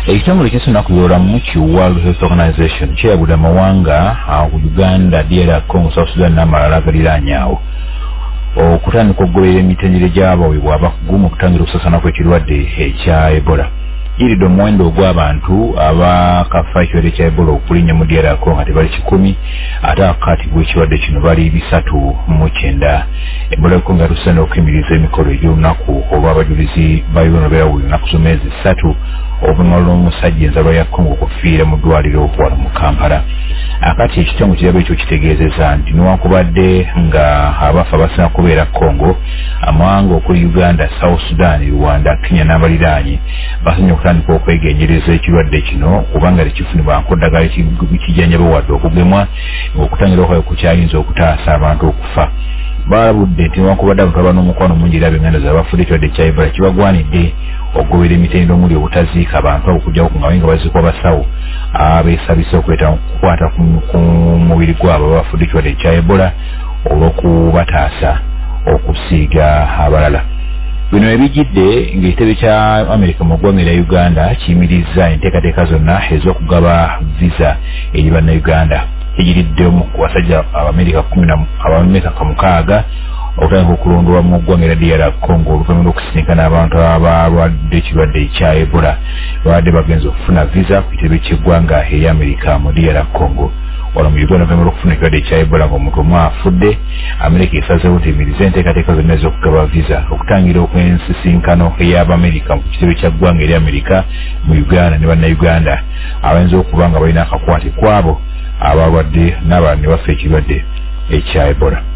ekitongole ky'esuna kuyola mu World Health Organization kyeyabudde amawanga ku Uganda, DR Congo, South Sudan n'amalala agaliraanyaawo okutandika okugoberera emitendera gy'abaweebwa abakugu okutangira okusasana kw'ekirwadde ekya Ebola. Jiridde omuwendo ogw'abantu abakafa ekirwadde kya Ebola okulinnya mu DR Congo nga tebali 10 ate akakati bw'ekirwadde kino bali 309. Ebola Congo yatusana okuyimiriza emikolo egy'olunaku olw'abajulizi ba Uganda beerawulira ennaku z'omwezi 3 oluvannyuma lw'omusajja enzalwa ya Congo okufiira mu ddwaliro wano mu Kampala. Akati ekitongole kiraba ekyo kitegeezezza nti newankubadde nga abafa basina kubeera Congo, amawanga okuli Uganda, South Sudan, Rwanda, Kenya n'abaliraanye basinye okutandika okwegendereza ekirwadde kino kubanga tekifunibwanko ddagala ekijjanjaba wadde okugemwa okutangira okwayo kukyayinza okutaasa abantu okufa. Balabudde nti newankubadde abantu abana omukwano mungi era ab'enganda zaabafudde ekirwadde kya Ebola kibagwanidde okugoberera emitendera omuli obutaziika abantu abo okugyawo ku ngawenga baziikwa basawo abeesabise okukwata ku mubiri gwabo abafudde ekirwadde kya Ebola olw'okubataasa okusiiga abalala. Bino ebijjidde ng'ekitebe kya Amerika mu ggwanga erya Uganda kiyimirizza enteekateeka zonna ez'okugaba visa eri bannayuganda. Ejiridde ku basajja Abamerika 16 okutandika okulondwa mu ggwanga erya DR Congo oluvannyuma lw'okusisinkana abantu abalwadde ekirwadde ekya Ebola babadde bagenza okufuna visa ku kitebe ky'eggwanga erya Amerika mu DR Congo. Wano mu Uganda oluvannyuma lw'okufuna ekirwadde ekya Ebola ng'omuntu omu afudde, Amerika esazeewo temiriza enteekateeka zonna ez'okugaba visa okutangira okw'ensisinkano ey'Abamerika mu kitebe kya ggwanga erya Amerika mu Uganda ne bannayuganda abayinza okuba nga balina akakwate kwabo abalwadde n'abalala ne bafa ekirwadde ekya Ebola.